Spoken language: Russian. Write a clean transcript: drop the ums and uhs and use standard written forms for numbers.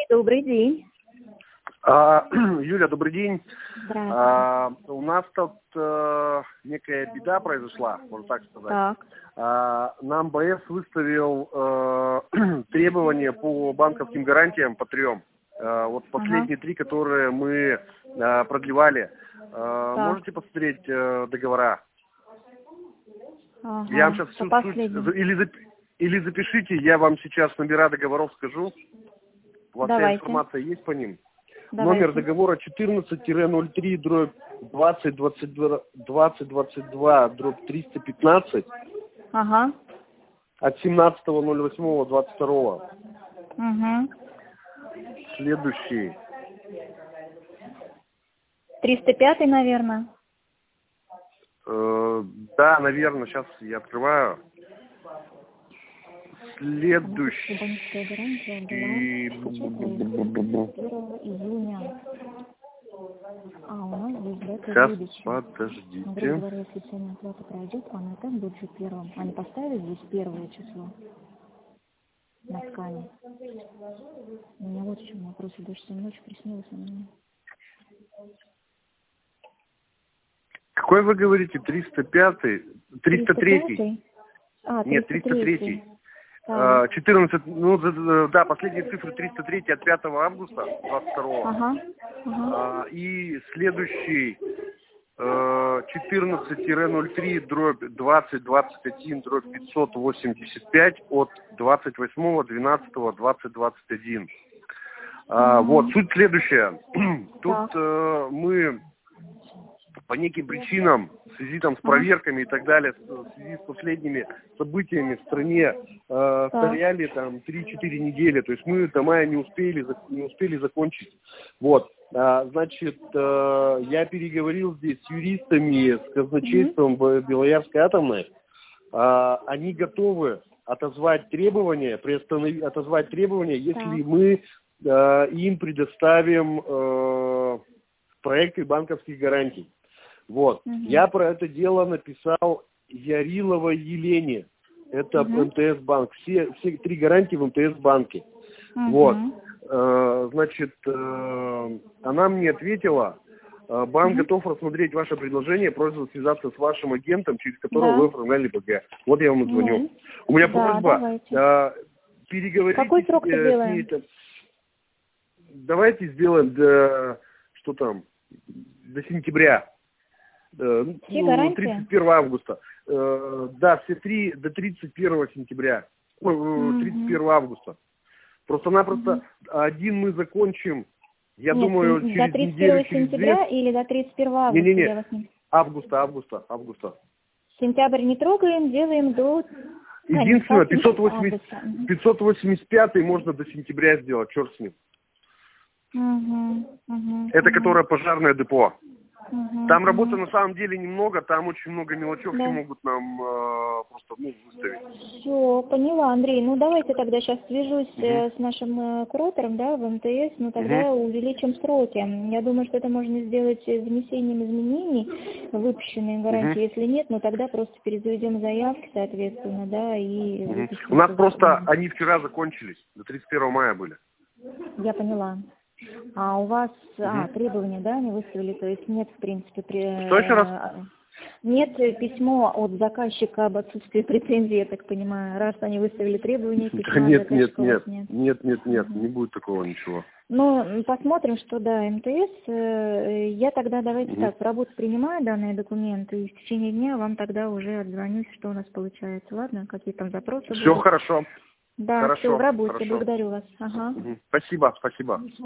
добрый день. Юля, добрый день. Здравствуйте. У нас тут некая беда произошла, можно так сказать. Так. Нам БС выставил требования по банковским гарантиям по 3. Вот последние 3, которые мы продлевали. Можете посмотреть договора? Я вам сейчас или запишите, я вам сейчас номера договоров скажу. У вас вся информация есть по ним? Давайте. Номер договора 14-03-2022-315 Ага. от 17.08.22. Угу. Следующий. 305, наверное. Да, наверное, сейчас я открываю. Следующий. 1 июня. У нас здесь дата Сейчас, выдачи. подождите. Грубо говоря, если сегодня оплата пройдет, она и так будет же первым. Они поставили здесь 1 число на скане. У меня вот в чем вопрос. Даже сегодня ночью приснилось мне. Какой вы говорите? 305-й? 303-й? Нет, 303-й. 14, да, последние цифры 303 от 5 августа 22. И следующий 14-03-2021-585 от 28.12.2021. Вот, суть следующая. Тут мы по неким причинам, в связи там с проверками и так далее, в связи с последними событиями в стране, стояли там 3-4 недели. То есть мы до мая не успели закончить. Вот. Значит, я переговорил здесь с юристами, с казначейством Белоярской атомной. Они готовы отозвать требования, если мы им предоставим проекты банковских гарантий. Вот. Я про это дело написал Яриловой Елене. Это МТС банк. Все 3 гарантии в МТС банке. Вот. Значит, она мне ответила, банк готов рассмотреть ваше предложение, просит связаться с вашим агентом, через которого вы оформляли БГ. Вот я вам звоню. У меня просьба переговорить. Какой срок сделаем? Давайте сделаем до сентября. 31 августа. Да, все 3 до 31 сентября. 31 августа. Просто-напросто один мы закончим, я думаю, через до 31 сентября или до 31 августа? Не. Августа. Сентябрь не трогаем, делаем до... Единственное, 585 можно до сентября сделать, черт с ним. Это которое пожарное депо. Там работы на самом деле немного, там очень много мелочевки могут нам просто выставить. Все, поняла, Андрей. Ну давайте тогда сейчас свяжусь с нашим куратором, да, в МТС, тогда увеличим сроки. Я думаю, что это можно сделать внесением изменений в выпущенные гарантии. Если нет, тогда просто перезаведем заявки, соответственно, да, и... У нас просто они вчера закончились, до 31 мая были. Я поняла. А у вас требования, да, они выставили, то есть нет, в принципе... Что еще раз? Нет письмо от заказчика об отсутствии претензий, я так понимаю, раз они выставили требования, письма нет, нет, не будет такого ничего. Ну, посмотрим, что МТС. Я тогда давайте так, в работу принимаю данные документы, и в течение дня вам тогда уже отзвонюсь, что у нас получается, ладно? Какие там запросы будут. Все хорошо. Да, хорошо, все в работе, хорошо. благодарю вас. Спасибо.